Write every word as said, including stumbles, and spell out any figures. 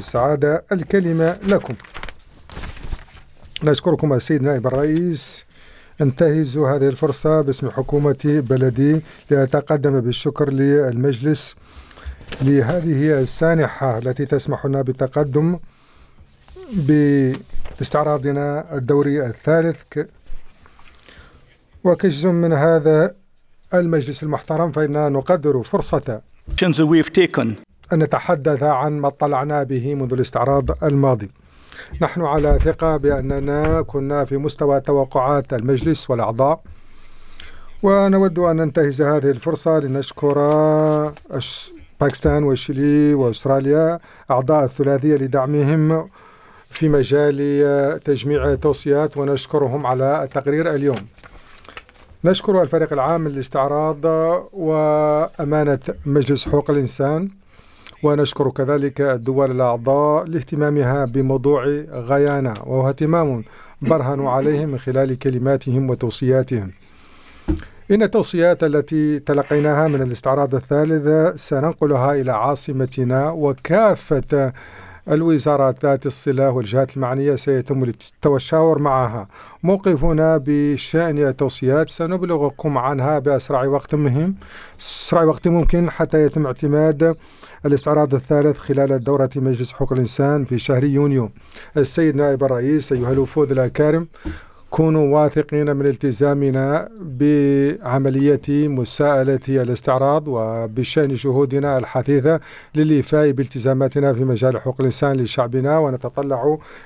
بالسعادة. الكلمة لكم. نشكركم السيد نائب الرئيس. انتهز هذه الفرصة باسم حكومة بلدي لأتقدم بالشكر للمجلس لهذه السانحة التي تسمح لنا بالتقدم باستعراضنا الدوري الثالث وكجزء من هذا المجلس المحترم، فإننا نقدر فرصة أن نتحدث عن ما اطلعنا به منذ الاستعراض الماضي. نحن على ثقة بأننا كنا في مستوى توقعات المجلس والأعضاء، ونود أن ننتهز هذه الفرصة لنشكر باكستان وشيلي وأستراليا أعضاء الثلاثية لدعمهم في مجال تجميع توصيات، ونشكرهم على التقرير اليوم. نشكر الفريق العام للاستعراض وأمانة مجلس حقوق الإنسان، ونشكر كذلك الدول الأعضاء لاهتمامها بموضوع غايانا، وهو اهتمام برهنوا عليه من خلال كلماتهم وتوصياتهم. إن التوصيات التي تلقيناها من الاستعراض الثالث سننقلها إلى عاصمتنا، وكافة الوزارات ذات الصلة والجهات المعنية سيتم التشاور معها. موقفنا بشأن التوصيات سنبلغكم عنها بأسرع وقت مهم أسرع وقت ممكن حتى يتم اعتماد الاستعراض الثالث خلال دورة مجلس حقوق الإنسان في شهر يونيو. السيد نائب الرئيس، أيها الوفود الأكارم، كونوا واثقين من التزامنا بعملية مساءلة الاستعراض وبشأن شهودنا الحثيثة للإيفاء بالتزاماتنا في مجال حقوق الإنسان لشعبنا، ونتطلع